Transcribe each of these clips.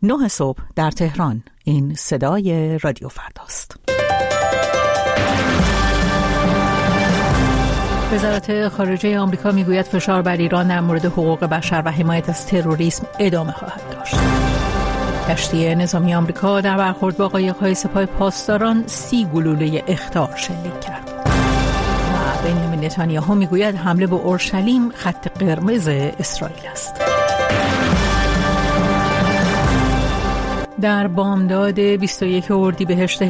9 صبح در تهران. این صدای رادیو فرداست. وزارت خارجه آمریکا میگوید فشار بر ایران در مورد حقوق بشر و حمایت از تروریسم ادامه خواهد داشت. کشتی نظامی آمریکا در برخورد با قایق‌های سپاه پاسداران 30 گلوله اخطار شلیک کرد. و بنیامین نتانیاهو میگوید حمله به اورشلیم خط قرمز اسرائیل است. در بامداد 21 اردیبهشت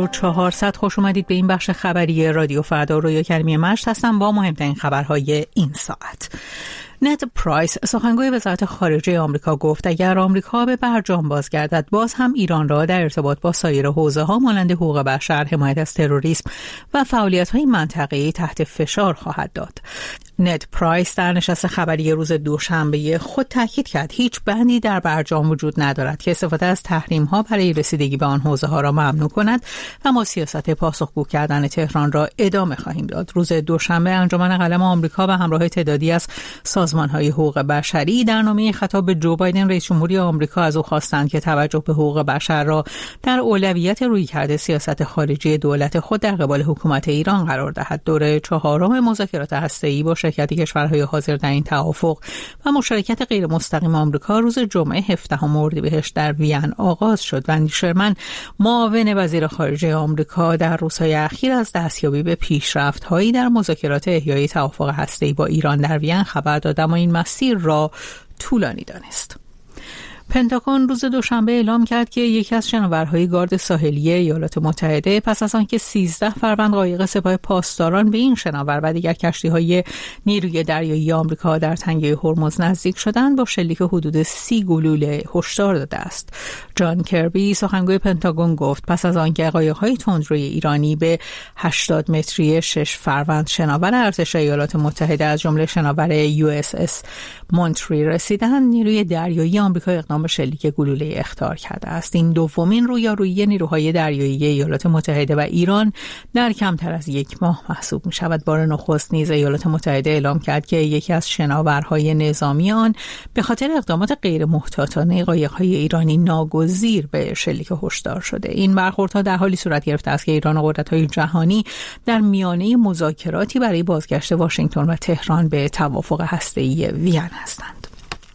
1400 خوش اومدید به این بخش خبری رادیو فردا. رویا کریمی مشت هستم با مهمترین خبرهای این ساعت. نت پرایس سخنگوی وزارت خارجه آمریکا گفت اگر آمریکا به برجام بازگردد باز هم ایران را در ارتباط با سایر حوزه‌ها مانند حقوق بشر، حمایت از تروریسم و فعالیت‌های منطقه‌ای تحت فشار خواهد داد. نت پرایس در نشست خبری روز دوشنبه خود تاکید کرد هیچ بندی در برجام وجود ندارد که استفاده از تحریم‌ها برای رسیدگی به آن حوزه‌ها را ممنوع کند و ما سیاست پاسخگو کردن تهران را ادامه خواهیم داد. روز دوشنبه انجمن قلم آمریکا به همراه تعدادی از سازمان‌های حقوق بشری در نامه خطاب به جو بایدن رئیس جمهوری آمریکا از او خواستند که توجه به حقوق بشر را در اولویت رویکرد سیاست خارجی دولت خود در قبال حکومت ایران قرار دهد. دوره 4 مذاکرات هسته‌ای با شرکت کشورهای حاضر در این توافق و مشارکت غیر مستقیم آمریکا روز جمعه 17 اردیبهشت در وین آغاز شد. وندی شرمن معاون وزیر خارجه آمریکا در روزهای اخیر از دستیابی به پیشرفت‌هایی در مذاکرات احیای توافق هسته‌ای با ایران در وین خبر داد، اما این مسیر را طولانی دانست. پنتاگون روز دوشنبه اعلام کرد که یکی از شناورهای گارد ساحلی ایالات متحده پس از آنکه 13 فروند قایق سپاه پاسداران به این شناور و دیگر کشتی‌های نیروی دریایی آمریکا در تنگه هرمز نزدیک شدند با شلیک حدود 30 گلوله هشدار داده است. جان کربی سخنگوی پنتاگون گفت پس از آنکه قایق‌های تندروی ایرانی به 80 متری 6 فروند شناور ارتش ایالات متحده از جمله شناور USS مونتری رسیدند، نیروی دریایی آمریکا اقدام به شلیک گلوله اخطار کرده است. این دومین رویارویی نیروهای دریایی ایالات متحده و ایران در کمتر از یک ماه محسوب می شود. بار نخست نیز ایالات متحده اعلام کرد که یکی از شناورهای نظامی آن به خاطر اقدامات غیر محتاطانه قایق‌های ایرانی ناگزیر به شلیک هشدار شده. این برخوردها در حالی صورت گرفته است که ایران و قدرت‌های جهانی در میانه مذاکراتی برای بازگشت واشنگتن و تهران به توافق هسته‌ای وین هستند.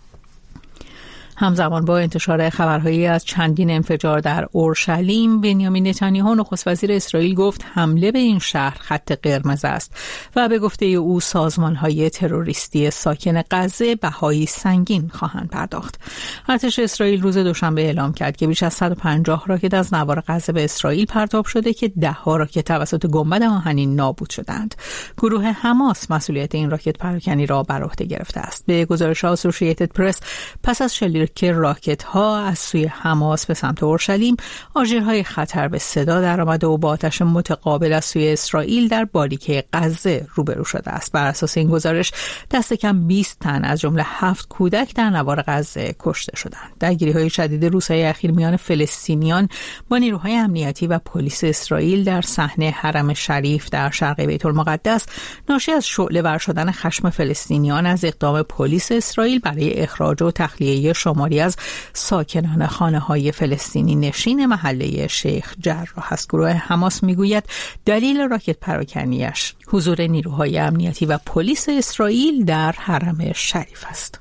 همزمان با انتشار خبرهایی از چندین انفجار در اورشلیم، بنیامین نتانیاهو نخست وزیر اسرائیل گفت حمله به این شهر خط قرمز است و به گفته او سازمان‌های تروریستی ساکن غزه بهای سنگین خواهند پرداخت. ارتش اسرائیل روز دوشنبه اعلام کرد که بیش از 150 راکت از نوار غزه به اسرائیل پرتاب شده که 10 راکت توسط گنبد آهنین نابود شدند. گروه حماس مسئولیت این راکت پراکنی را بر عهده گرفته است. به گزارش اسوسییتد پرس پس از شلیک که راکت ها از سوی حماس به سمت اورشلیم، آژیرهای خطر به صدا درآمده و با آتش متقابل از سوی اسرائیل در باریکه غزه روبرو شده است. بر اساس این گزارش دست کم 20 تن از جمله 7 کودک در نوار غزه کشته شدند. درگیری‌های شدید روزهای اخیر میان فلسطینیان با نیروهای امنیتی و پلیس اسرائیل در صحنه حرم شریف در شرق بیت المقدس ناشی از شعله‌ور شدن خشم فلسطینیان از اقدام پلیس اسرائیل برای اخراج و تخلیه شماری از ساکنان خانه‌های فلسطینی نشین محله شیخ جراح است. گروه حماس میگوید دلیل راکت پراکنیش حضور نیروهای امنیتی و پلیس اسرائیل در حرم شریف است.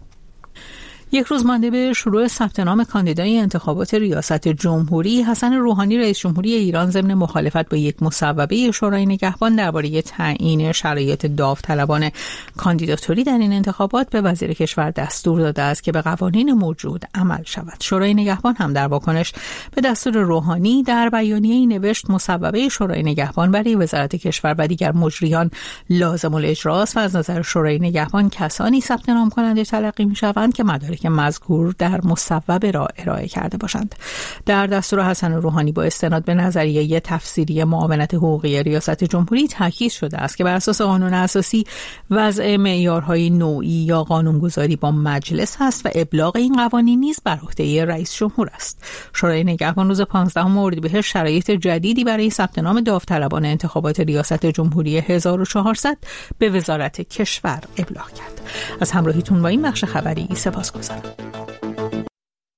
یک روز مانده به شروع ثبت نام کاندیدای انتخابات ریاست جمهوری، حسن روحانی رئیس جمهوری ایران ضمن مخالفت با یک مصوبه شورای نگهبان درباره تعیین شرایط داوطلبانه کاندیداتوری در این انتخابات به وزیر کشور دستور داده است که به قوانین موجود عمل شود. شورای نگهبان هم در واکنش به دستور روحانی در بیانیه‌ای نوشت مصوبه شورای نگهبان برای وزارت کشور و دیگر مجریان لازم الاجرا است و از نظر شورای نگهبان کسانی ثبت نام کننده تلقی می‌شوند که مدارک مذکور در مصوبه را ارائه کرده باشند. در دستور حسن روحانی با استناد به نظریه تفسیری معاونت حقوقی ریاست جمهوری تاکید شده است که بر اساس قانون اساسی وضع معیارهای نوعی یا قانونگذاری با مجلس است و ابلاغ این قوانین نیز بر عهده رئیس جمهور است. شورای نگهبان روز 15 اردیبهشت شرایط جدیدی برای ثبت نام داوطلبان انتخابات ریاست جمهوری 1400 به وزارت کشور ابلاغ کرد. از همراهیتون با این بخش خبری سپاسگزارم.